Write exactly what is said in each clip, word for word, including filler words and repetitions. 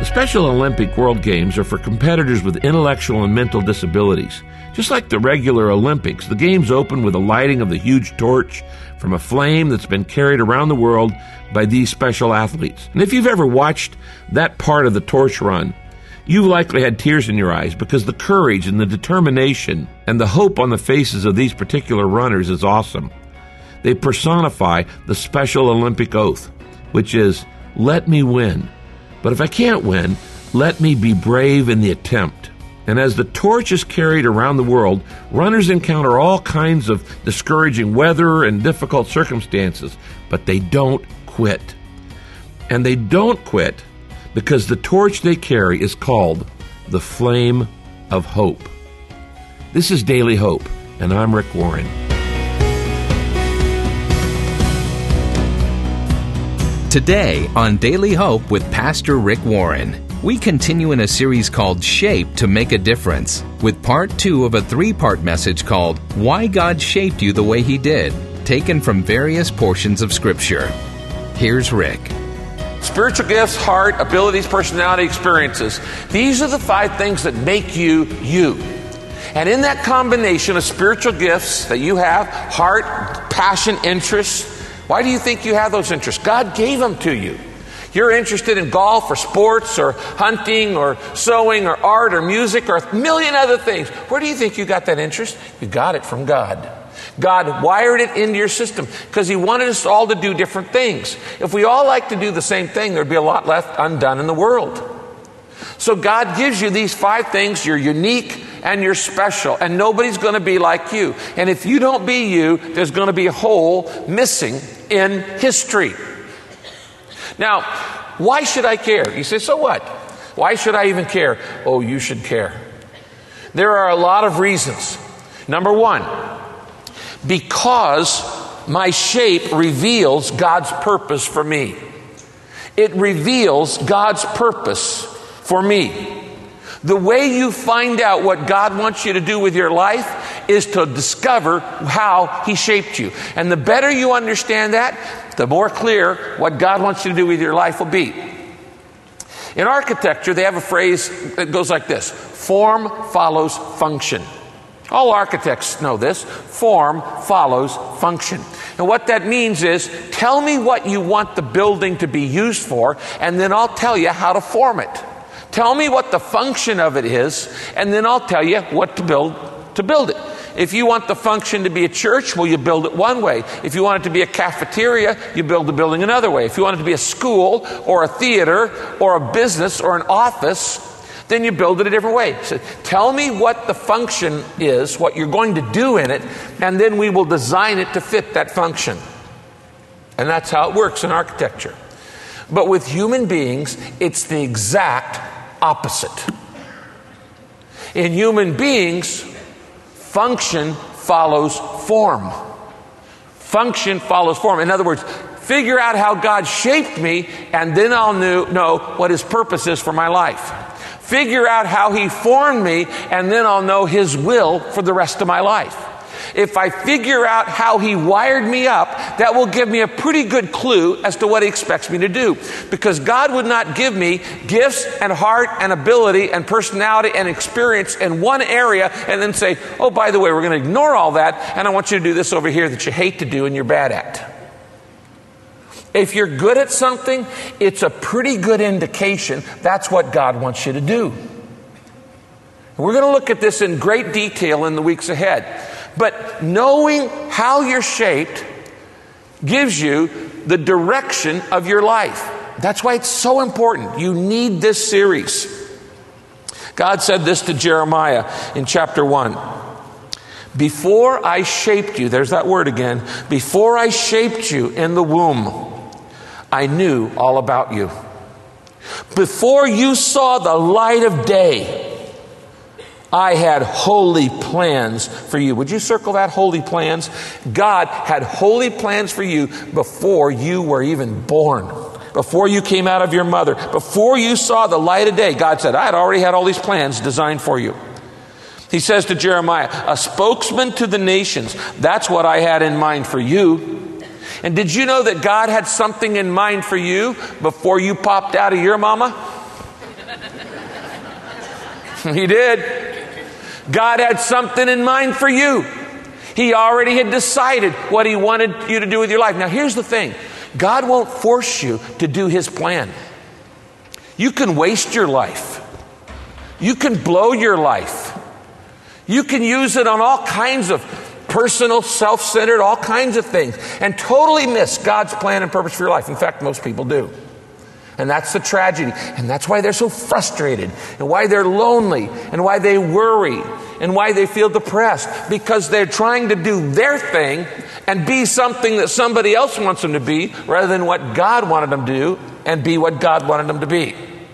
Special Olympic World Games are for competitors with intellectual and mental disabilities. Just like the regular Olympics, the Games open with the lighting of the huge torch from a flame that's been carried around the world by these special athletes. And if you've ever watched that part of the torch run, you've likely had tears in your eyes because the courage and the determination and the hope on the faces of these particular runners is awesome. They personify the Special Olympic Oath, which is, let me win. But if I can't win, let me be brave in the attempt. And as the torch is carried around the world, runners encounter all kinds of discouraging weather and difficult circumstances, but they don't quit. And they don't quit because the torch they carry is called the Flame of Hope. This is Daily Hope, and I'm Rick Warren. Today on Daily Hope with Pastor Rick Warren, we continue in a series called Shape to Make a Difference, with part two of a three-part message called Why God Shaped You the Way He Did, taken from various portions of Scripture. Here's Rick. Spiritual gifts, heart, abilities, personality, experiences. These are the five things that make you, you. And in that combination of spiritual gifts that you have, heart, passion, interests, why do you think you have those interests? God gave them to you. You're interested in golf or sports or hunting or sewing or art or music or a million other things. Where do you think you got that interest? You got it from God. God wired it into your system because He wanted us all to do different things. If we all like to do the same thing, there'd be a lot left undone in the world. So God gives you these five things. You're unique and you're special, and nobody's going to be like you. And if you don't be you, there's going to be a hole missing in history. Now, why should I care? You say, so what? Why should I even care? Oh, you should care. There are a lot of reasons. Number one, because my shape reveals God's purpose for me. It reveals God's purpose for me. The way you find out what God wants you to do with your life is to discover how He shaped you. And the better you understand that, the more clear what God wants you to do with your life will be. In architecture, they have a phrase that goes like this: form follows function. All architects know this. Form follows function. And what that means is, tell me what you want the building to be used for, and then I'll tell you how to form it. Tell me what the function of it is, and then I'll tell you what to build to build it. If you want the function to be a church, well, you build it one way. If you want it to be a cafeteria, you build the building another way. If you want it to be a school or a theater or a business or an office, then you build it a different way. So tell me what the function is, what you're going to do in it, and then we will design it to fit that function. And that's how it works in architecture. But with human beings, it's the exact opposite. In human beings, function follows form. Function follows form. In other words, figure out how God shaped me, and then I'll know what His purpose is for my life. Figure out how He formed me, and then I'll know His will for the rest of my life. If I figure out how He wired me up, that will give me a pretty good clue as to what He expects me to do. Because God would not give me gifts and heart and ability and personality and experience in one area and then say, oh, by the way, we're going to ignore all that, and I want you to do this over here that you hate to do and you're bad at. If you're good at something, it's a pretty good indication that's what God wants you to do. We're going to look at this in great detail in the weeks ahead. But knowing how you're shaped gives you the direction of your life. That's why it's so important. You need this series. God said this to Jeremiah in chapter one. Before I shaped you, there's that word again. Before I shaped you in the womb, I knew all about you. Before you saw the light of day, I had holy plans for you. Would you circle that, holy plans? God had holy plans for you before you were even born. Before you came out of your mother. Before you saw the light of day, God said, I had already had all these plans designed for you. He says to Jeremiah, a spokesman to the nations. That's what I had in mind for you. And did you know that God had something in mind for you before you popped out of your mama? He did. God had something in mind for you. He already had decided what He wanted you to do with your life. Now, here's the thing. God won't force you to do His plan. You can waste your life. You can blow your life. You can use it on all kinds of personal, self-centered, all kinds of things, and totally miss God's plan and purpose for your life. In fact, most people do. And that's the tragedy. And that's why they're so frustrated, and why they're lonely, and why they worry, and why they feel depressed. Because they're trying to do their thing and be something that somebody else wants them to be, rather than what God wanted them to do and be what God wanted them to be.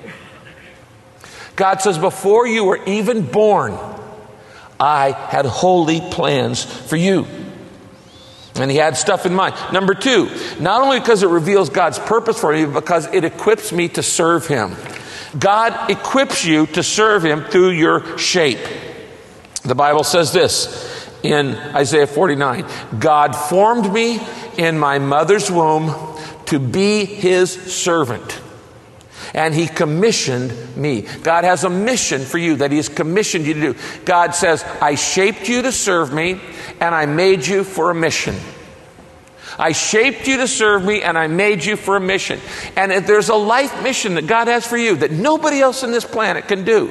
God says, before you were even born, I had holy plans for you. And He had stuff in mind. Number two, not only because it reveals God's purpose for you, but because it equips me to serve Him. God equips you to serve Him through your shape. The Bible says this in Isaiah forty-nine. God formed me in my mother's womb to be His servant. And He commissioned me. God has a mission for you that He has commissioned you to do. God says, I shaped you to serve me, and I made you for a mission. I shaped you to serve me, and I made you for a mission. And if there's a life mission that God has for you that nobody else on this planet can do.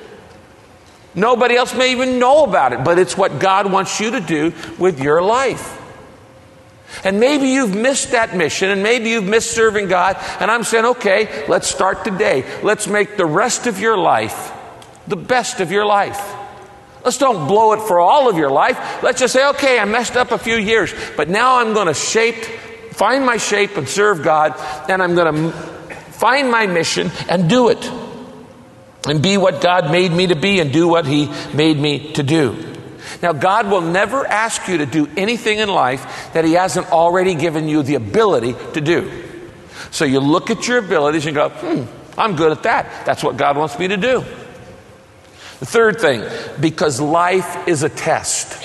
Nobody else may even know about it, but it's what God wants you to do with your life. And maybe you've missed that mission, and maybe you've missed serving God, and I'm saying, okay, let's start today. Let's make the rest of your life the best of your life. Let's don't blow it for all of your life. Let's just say, okay, I messed up a few years, but now I'm going to shape, find my shape and serve God, and I'm going to find my mission and do it. And be what God made me to be and do what He made me to do. Now, God will never ask you to do anything in life that He hasn't already given you the ability to do. So you look at your abilities and go, hmm, I'm good at that. That's what God wants me to do. The third thing, because life is a test.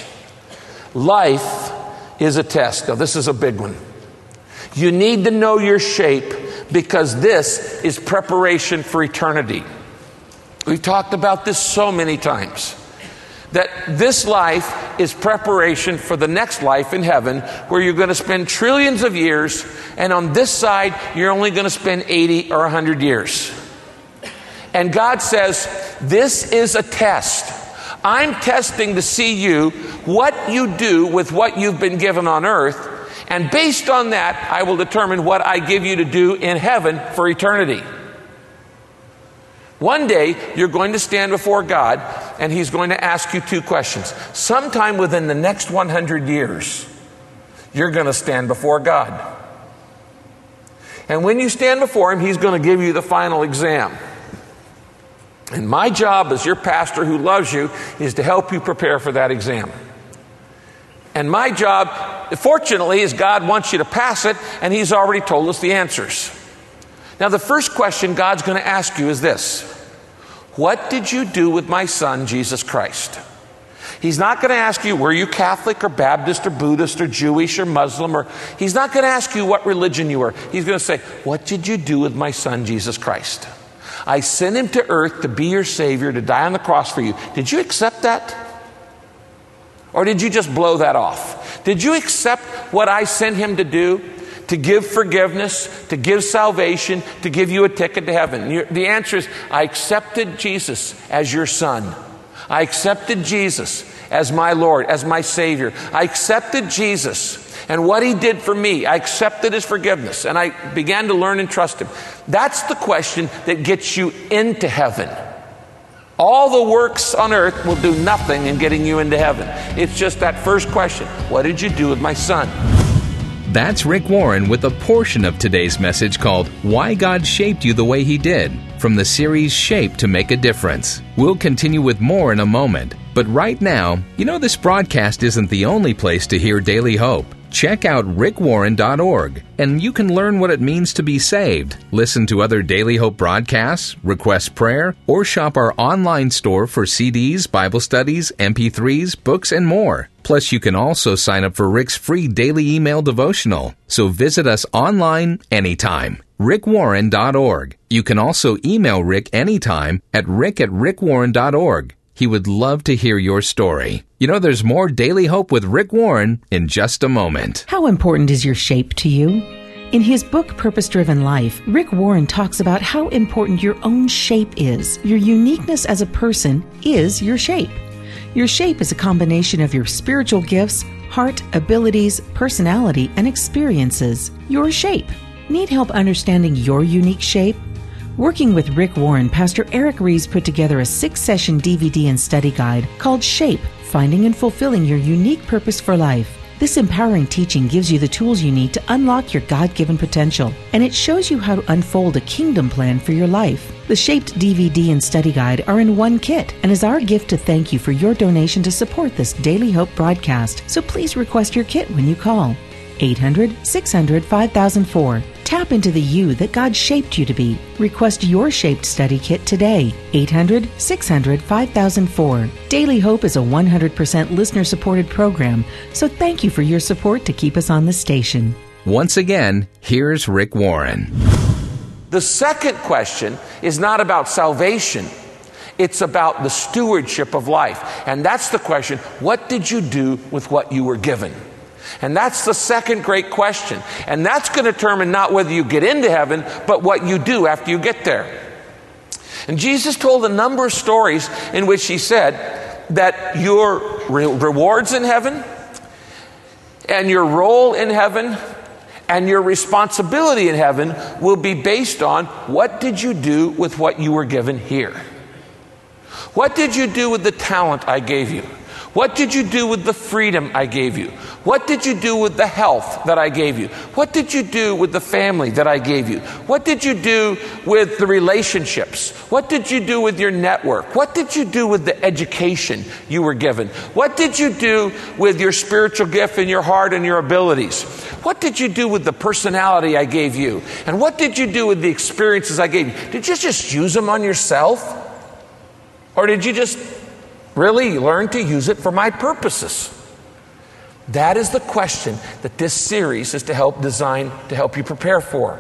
Life is a test. Now, this is a big one. You need to know your shape because this is preparation for eternity. We've talked about this so many times. That this life is preparation for the next life in heaven, where you're going to spend trillions of years, and on this side, you're only going to spend eighty or one hundred years. And God says, this is a test. I'm testing to see you, what you do with what you've been given on earth, and based on that, I will determine what I give you to do in heaven for eternity. One day, you're going to stand before God, and He's going to ask you two questions. Sometime within the next one hundred years, you're going to stand before God. And when you stand before Him, He's going to give you the final exam. And my job as your pastor who loves you is to help you prepare for that exam. And my job, fortunately, is God wants you to pass it, and He's already told us the answers. Now, the first question God's going to ask you is this. What did you do with my son, Jesus Christ? He's not going to ask you, were you Catholic or Baptist or Buddhist or Jewish or Muslim? Or He's not going to ask you what religion you were. He's going to say, what did you do with my son, Jesus Christ? I sent Him to earth to be your Savior, to die on the cross for you. Did you accept that? Or did you just blow that off? Did you accept what I sent Him to do? To give forgiveness, to give salvation, to give you a ticket to heaven? The answer is, I accepted Jesus as your son. I accepted Jesus as my Lord, as my Savior. I accepted Jesus and what He did for me. I accepted His forgiveness, and I began to learn and trust Him. That's the question that gets you into heaven. All the works on earth will do nothing in getting you into heaven. It's just that first question. What did you do with my son? That's Rick Warren with a portion of today's message called Why God Shaped You the Way He Did, from the series Shape to Make a Difference. We'll continue with more in a moment. But right now, you know this broadcast isn't the only place to hear Daily Hope. Check out rick warren dot org, and you can learn what it means to be saved, listen to other Daily Hope broadcasts, request prayer, or shop our online store for C Ds, Bible studies, M P threes, books, and more. Plus, you can also sign up for Rick's free daily email devotional. So visit us online anytime. rick warren dot org. You can also email Rick anytime at rick at rick warren dot org. He would love to hear your story. You know, there's more Daily Hope with Rick Warren in just a moment. How important is your shape to you? In his book, Purpose Driven Life, Rick Warren talks about how important your own shape is. Your uniqueness as a person is your shape. Your shape is a combination of your spiritual gifts, heart, abilities, personality, and experiences. Your shape. Need help understanding your unique shape? Working with Rick Warren, Pastor Eric Rees put together a six-session D V D and study guide called Shape, Finding and Fulfilling Your Unique Purpose for Life. This empowering teaching gives you the tools you need to unlock your God-given potential, and it shows you how to unfold a kingdom plan for your life. The Shaped D V D and study guide are in one kit and is our gift to thank you for your donation to support this Daily Hope broadcast, so please request your kit when you call eight hundred, six hundred, five thousand four. Tap into the you that God shaped you to be. Request your Shaped study kit today. eight hundred, six hundred, five thousand four. Daily Hope is a one hundred percent listener-supported program, so thank you for your support to keep us on the station. Once again, here's Rick Warren. The second question is not about salvation. It's about the stewardship of life. And that's the question, what did you do with what you were given? And that's the second great question. And that's going to determine not whether you get into heaven, but what you do after you get there. And Jesus told a number of stories in which he said that your re- rewards in heaven and your role in heaven and your responsibility in heaven will be based on what did you do with what you were given here? What did you do with the talent I gave you? What did you do with the freedom I gave you? What did you do with the health that I gave you? What did you do with the family that I gave you? What did you do with the relationships? What did you do with your network? What did you do with the education you were given? What did you do with your spiritual gift and your heart and your abilities? What did you do with the personality I gave you? And what did you do with the experiences I gave you? Did you just use them on yourself? Or did you just really learn to use it for my purposes? That is the question that this series is to help design, to help you prepare for.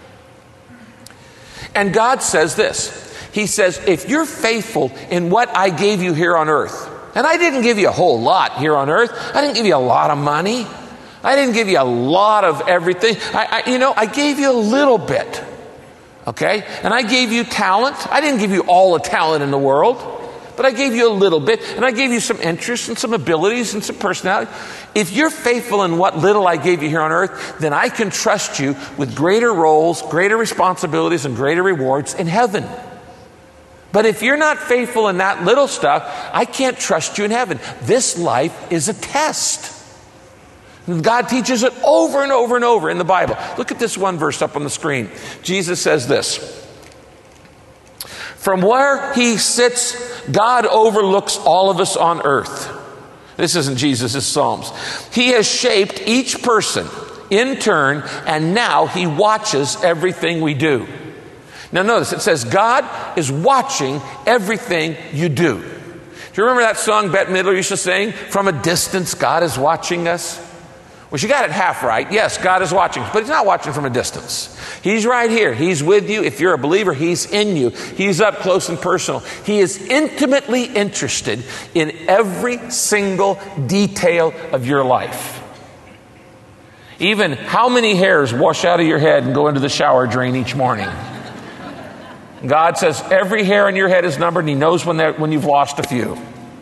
And God says this. He says, if you're faithful in what I gave you here on earth, and I didn't give you a whole lot here on earth. I didn't give you a lot of money. I didn't give you a lot of everything. I, I you know, I gave you a little bit. Okay? And I gave you talent. I didn't give you all the talent in the world. But I gave you a little bit, and I gave you some interests and some abilities and some personality. If you're faithful in what little I gave you here on earth, then I can trust you with greater roles, greater responsibilities, and greater rewards in heaven. But if you're not faithful in that little stuff, I can't trust you in heaven. This life is a test. And God teaches it over and over and over in the Bible. Look at this one verse up on the screen. Jesus says this. From where he sits, God overlooks all of us on earth. This isn't Jesus' Psalms. He has shaped each person in turn, and now he watches everything we do. Now notice, it says God is watching everything you do. Do you remember that song Bette Midler used to sing? From a distance, God is watching us. Well, she got it half right. Yes, God is watching, but he's not watching from a distance. He's right here. He's with you. If you're a believer, he's in you. He's up close and personal. He is intimately interested in every single detail of your life. Even how many hairs wash out of your head and go into the shower drain each morning. God says every hair in your head is numbered, and he knows when, when you've lost a few.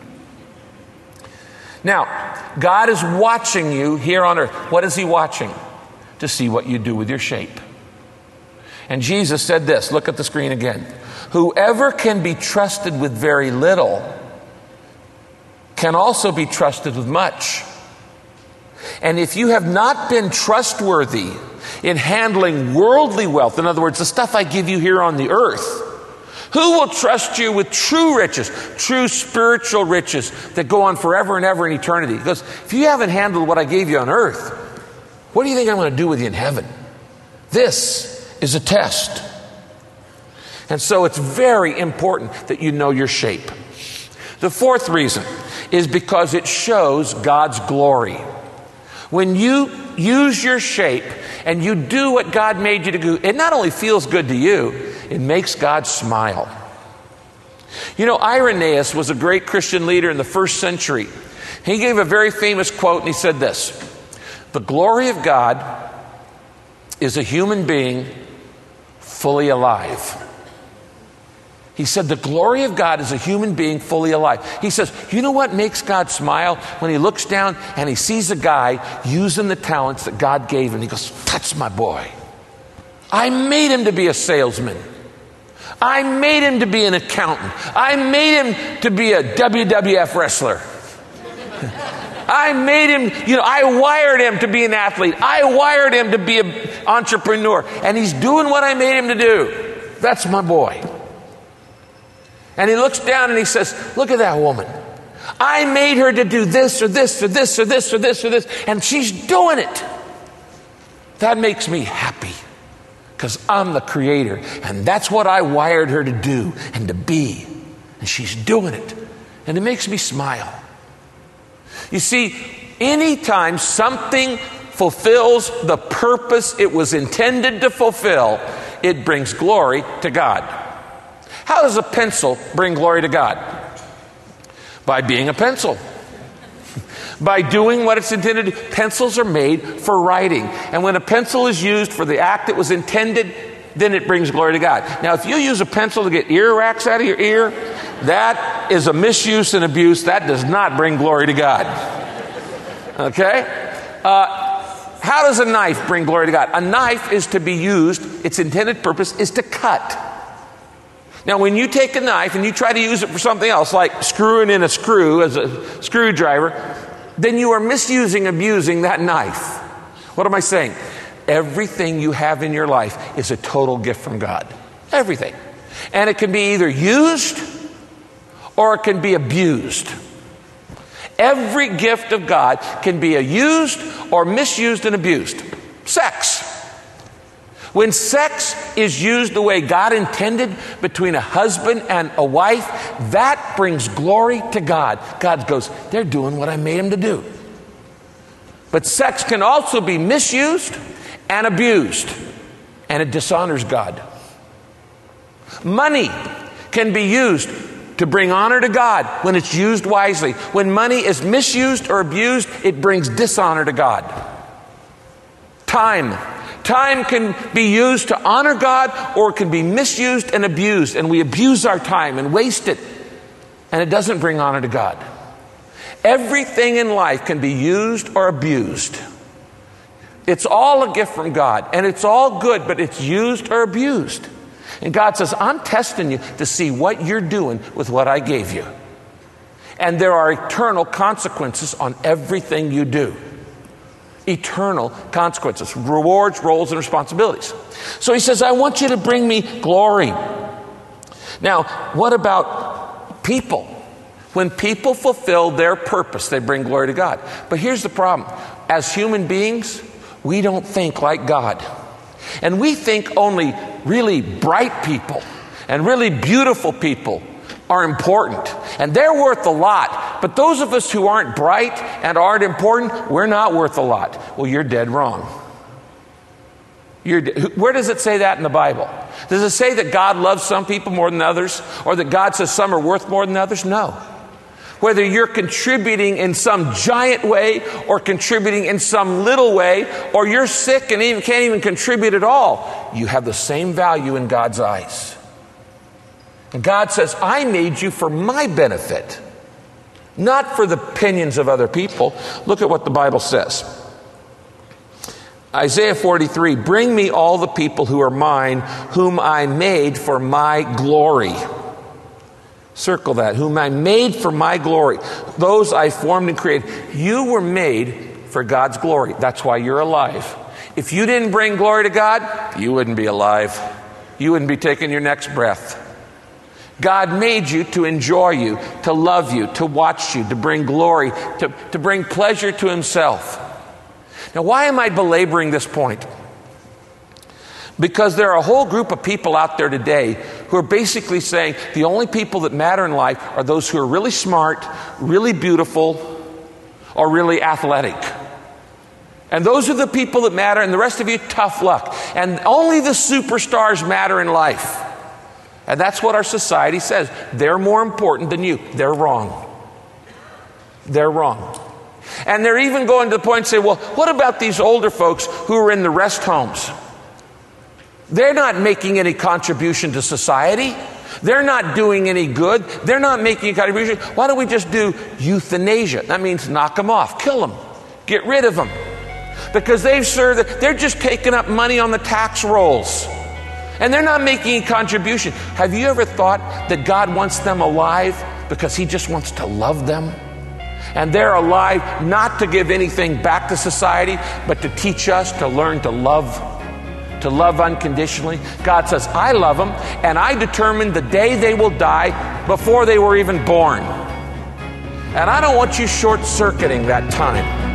Now, God is watching you here on earth. What is he watching? To see what you do with your shape. And Jesus said this, look at the screen again. Whoever can be trusted with very little can also be trusted with much. And if you have not been trustworthy in handling worldly wealth, in other words, the stuff I give you here on the earth, who will trust you with true riches, true spiritual riches that go on forever and ever in eternity? Because if you haven't handled what I gave you on earth, what do you think I'm going to do with you in heaven? This is a test. And so it's very important that you know your shape. The fourth reason is because it shows God's glory. When you use your shape and you do what God made you to do, it not only feels good to you, it makes God smile. You know, Irenaeus was a great Christian leader in the first century. He gave a very famous quote, and he said this: "The glory of God is a human being fully alive." He said the glory of God is a human being fully alive. He says, you know what makes God smile? When he looks down and he sees a guy using the talents that God gave him. He goes, that's my boy. I made him to be a salesman. I made him to be an accountant. I made him to be a W W F wrestler. I made him, you know, I wired him to be an athlete. I wired him to be an entrepreneur. And he's doing what I made him to do. That's my boy. And he looks down and he says, look at that woman. I made her to do this or this or this or this or this or this. And she's doing it. That makes me happy. Because I'm the creator. And that's what I wired her to do and to be. And she's doing it. And it makes me smile. You see, anytime something fulfills the purpose it was intended to fulfill, it brings glory to God. How does a pencil bring glory to God? By being a pencil. By doing what it's intended to. Pencils are made for writing. And when a pencil is used for the act it was intended, then it brings glory to God. Now, if you use a pencil to get earwax out of your ear, that is a misuse and abuse. That does not bring glory to God. Okay? Uh, how does a knife bring glory to God? A knife is to be used, its intended purpose is to cut. Now, when you take a knife and you try to use it for something else, like screwing in a screw as a screwdriver, then you are misusing, abusing that knife. What am I saying? Everything you have in your life is a total gift from God. Everything. And it can be either used or it can be abused. Every gift of God can be used or misused and abused. Sex. When sex is used the way God intended between a husband and a wife, that brings glory to God. God goes, they're doing what I made them to do. But sex can also be misused and abused, and it dishonors God. Money can be used to bring honor to God when it's used wisely. When money is misused or abused, it brings dishonor to God. Time. Time can be used to honor God, or it can be misused and abused. And we abuse our time and waste it, and it doesn't bring honor to God. Everything in life can be used or abused. It's all a gift from God, and it's all good, but it's used or abused. And God says, I'm testing you to see what you're doing with what I gave you. And there are eternal consequences on everything you do. Eternal consequences, rewards, roles, and responsibilities. So he says, I want you to bring me glory. Now, what about people? When people fulfill their purpose, they bring glory to God. But here's the problem. As human beings, we don't think like God. And we think only really bright people and really beautiful people are important. And they're worth a lot. But those of us who aren't bright and aren't important, we're not worth a lot. Well, you're dead wrong. You're de- Where does it say that in the Bible? Does it say that God loves some people more than others? Or that God says some are worth more than others? No. Whether you're contributing in some giant way or contributing in some little way, or you're sick and even can't even contribute at all, you have the same value in God's eyes. And God says, I made you for my benefit, not for the opinions of other people. Look at what the Bible says. Isaiah forty-three, bring me all the people who are mine, whom I made for my glory. Circle that. Whom I made for my glory. Those I formed and created. You were made for God's glory. That's why you're alive. If you didn't bring glory to God, you wouldn't be alive. You wouldn't be taking your next breath. God made you to enjoy you, to love you, to watch you, to bring glory, to, to bring pleasure to himself. Now, why am I belaboring this point? Because there are a whole group of people out there today who are basically saying the only people that matter in life are those who are really smart, really beautiful, or really athletic. And those are the people that matter, and the rest of you, tough luck. And only the superstars matter in life. And that's what our society says. They're more important than you. They're wrong. They're wrong. And they're even going to the point and say, well, what about these older folks who are in the rest homes? They're not making any contribution to society. They're not doing any good. They're not making a contribution. Why don't we just do euthanasia? That means knock them off, kill them, get rid of them. Because they've served, they're just taking up money on the tax rolls. And they're not making a contribution. Have you ever thought that God wants them alive because He just wants to love them? And they're alive not to give anything back to society, but to teach us to learn to love, to love unconditionally. God says, I love them, and I determined the day they will die before they were even born. And I don't want you short-circuiting that time.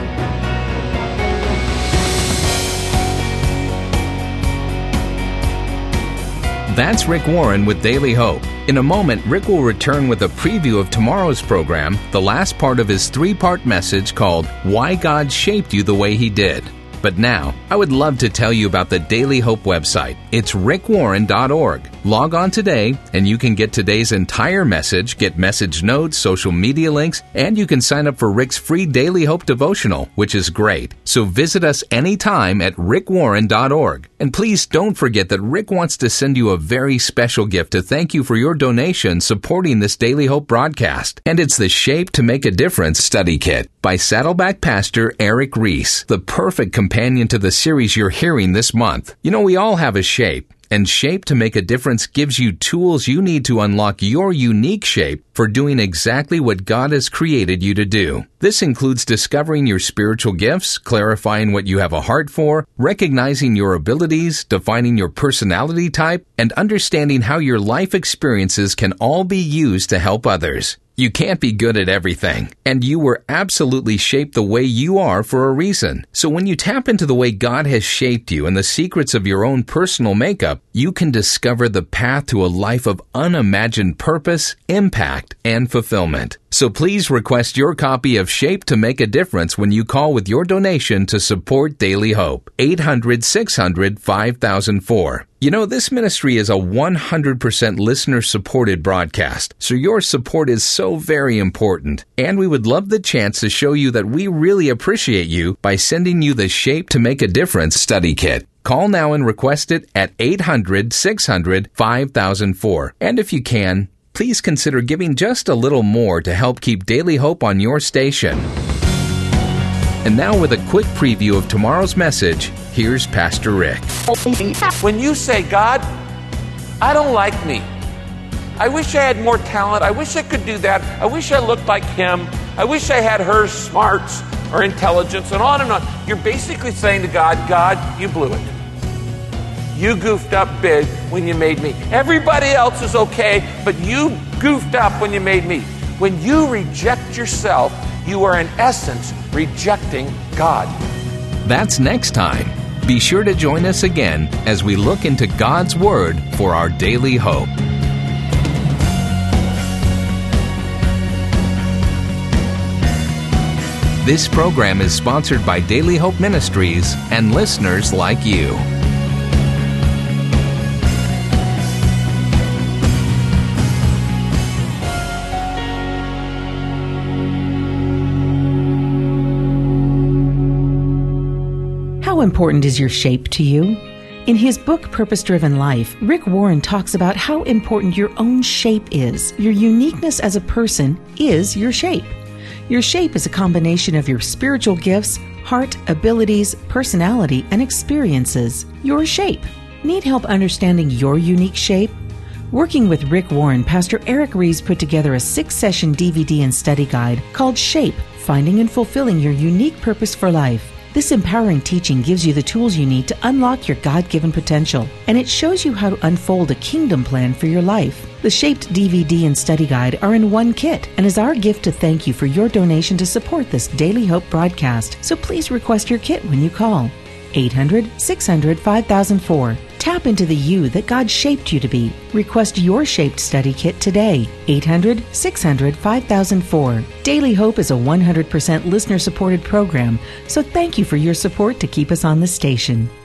That's Rick Warren with Daily Hope. In a moment, Rick will return with a preview of tomorrow's program, the last part of his three-part message called Why God Shaped You the Way He Did. But now, I would love to tell you about the Daily Hope website. It's rick warren dot org. Log on today, and you can get today's entire message, get message notes, social media links, and you can sign up for Rick's free Daily Hope devotional, which is great. So visit us anytime at rick warren dot org. And please don't forget that Rick wants to send you a very special gift to thank you for your donation supporting this Daily Hope broadcast. And it's the Shape to Make a Difference study kit by Saddleback Pastor Eric Reese, the perfect companion to the series you're hearing this month. You know, we all have a shape. And Shape to Make a Difference gives you tools you need to unlock your unique shape for doing exactly what God has created you to do. This includes discovering your spiritual gifts, clarifying what you have a heart for, recognizing your abilities, defining your personality type, and understanding how your life experiences can all be used to help others. You can't be good at everything, and you were absolutely shaped the way you are for a reason. So when you tap into the way God has shaped you and the secrets of your own personal makeup, you can discover the path to a life of unimagined purpose, impact, and fulfillment. So please request your copy of Shape to Make a Difference when you call with your donation to support Daily Hope. eight hundred, six hundred, five thousand four. You know, this ministry is a one hundred percent listener-supported broadcast, so your support is so very important. And we would love the chance to show you that we really appreciate you by sending you the Shape to Make a Difference study kit. Call now and request it at eight hundred, six hundred, five thousand four. And if you can, please consider giving just a little more to help keep Daily Hope on your station. And now with a quick preview of tomorrow's message, here's Pastor Rick. When you say, God, I don't like me. I wish I had more talent. I wish I could do that. I wish I looked like him. I wish I had her smarts or intelligence, and on and on. You're basically saying to God, God, you blew it. You goofed up big when you made me. Everybody else is okay, but you goofed up when you made me. When you reject yourself, you are in essence rejecting God. That's next time. Be sure to join us again as we look into God's Word for our daily hope. This program is sponsored by Daily Hope Ministries and listeners like you. How important is your shape to you? In his book, Purpose Driven Life, Rick Warren talks about how important your own shape is. Your uniqueness as a person is your shape. Your shape is a combination of your spiritual gifts, heart, abilities, personality, and experiences. Your shape. Need help understanding your unique shape? Working with Rick Warren, Pastor Eric Reese put together a six-session D V D and study guide called Shape, Finding and Fulfilling Your Unique Purpose for Life. This empowering teaching gives you the tools you need to unlock your God-given potential, and it shows you how to unfold a kingdom plan for your life. The Shaped D V D and study guide are in one kit and is our gift to thank you for your donation to support this Daily Hope broadcast. So please request your kit when you call eight hundred, six hundred, five thousand four. Tap into the you that God shaped you to be. Request your Shaped Study Kit today. eight hundred, six hundred, five thousand four. Daily Hope is a one hundred percent listener-supported program, so thank you for your support to keep us on the station.